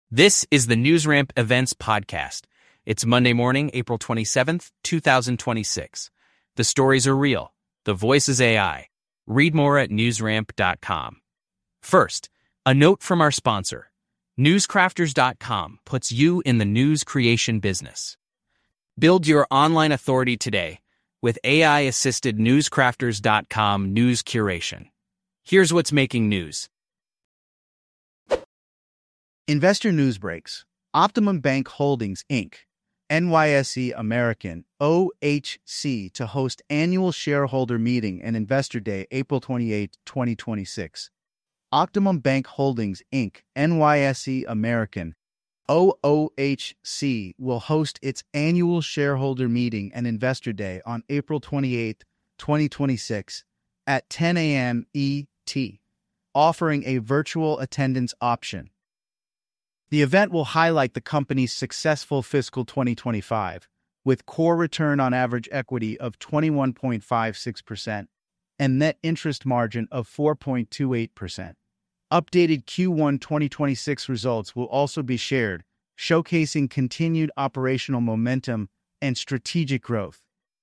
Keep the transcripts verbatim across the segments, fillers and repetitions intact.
This is the NewsRamp Events Podcast. It's Monday morning, April twenty-seventh, two thousand twenty-six. The stories are real. The voice is A I. Read more at newsramp dot com. First, a note from our sponsor. newscrafters dot com puts you in the news creation business. Build your online authority today with A I-assisted newscrafters dot com news curation. Here's what's making news. Investor news breaks. Optimum Bank Holdings, Incorporated, N Y S E American, O H C, to host annual shareholder meeting and Investor Day April twenty-eighth, twenty twenty-six. Optimum Bank Holdings, Incorporated, N Y S E American, O H C, will host its annual shareholder meeting and Investor Day on April twenty-eighth, twenty twenty-six at ten a.m. E T, offering a virtual attendance option. The event will highlight the company's successful fiscal twenty twenty-five, with core return on average equity of twenty-one point five six percent and net interest margin of four point two eight percent. Updated Q one twenty twenty-six results will also be shared, showcasing continued operational momentum and strategic growth.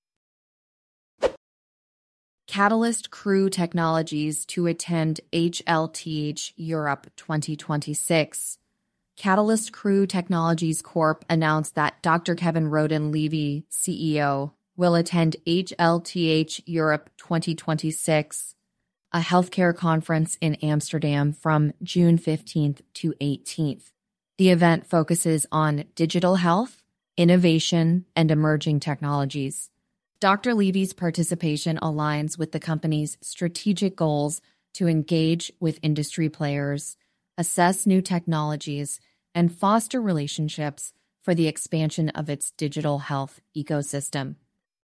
Catalyst Crew Technologies to attend H L T H Europe twenty twenty-six. Catalyst Crew Technologies Corporation announced that Doctor Kevin Roden-Levy, C E O, will attend H L T H Europe twenty twenty-six, a healthcare conference in Amsterdam from June fifteenth to eighteenth. The event focuses on digital health, innovation, and emerging technologies. Doctor Levy's participation aligns with the company's strategic goals to engage with industry players, assess new technologies, and foster relationships for the expansion of its digital health ecosystem.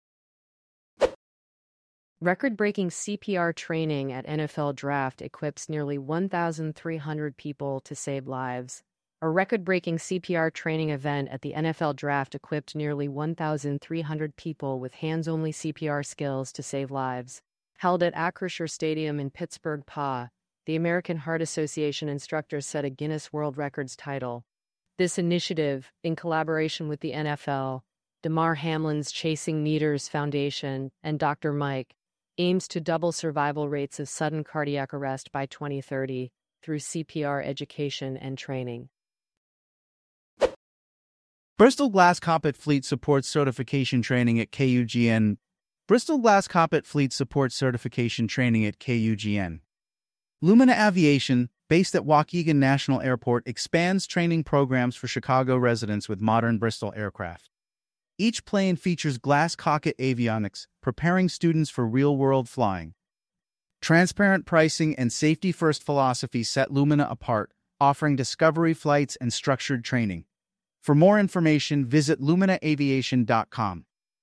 Record-breaking C P R training at N F L Draft equips nearly one thousand three hundred people to save lives. A record-breaking C P R training event at the N F L Draft equipped nearly one thousand three hundred people with hands-only C P R skills to save lives. Held at Acrisure Stadium in Pittsburgh, P A, the American Heart Association instructors set a Guinness World Records title. This initiative, in collaboration with the N F L, Damar Hamlin's Chasing Meters Foundation, and Doctor Mike, aims to double survival rates of sudden cardiac arrest by twenty thirty through C P R education and training. Bristol Glass Cockpit Fleet supports certification training at K U G N. Bristol Glass Cockpit Fleet supports certification training at K U G N. Lumina Aviation, based at Waukegan National Airport, expands training programs for Chicago residents with modern Bristol aircraft. Each plane features glass cockpit avionics, preparing students for real-world flying. Transparent pricing and safety-first philosophy set Lumina apart, offering discovery flights and structured training. For more information, visit lumina aviation dot com.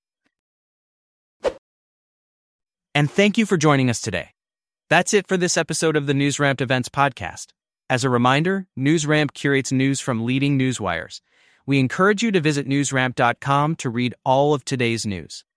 And thank you for joining us today. That's it for this episode of the NewsRamp Events Podcast. As a reminder, NewsRamp curates news from leading news wires. We encourage you to visit newsramp dot com to read all of today's news.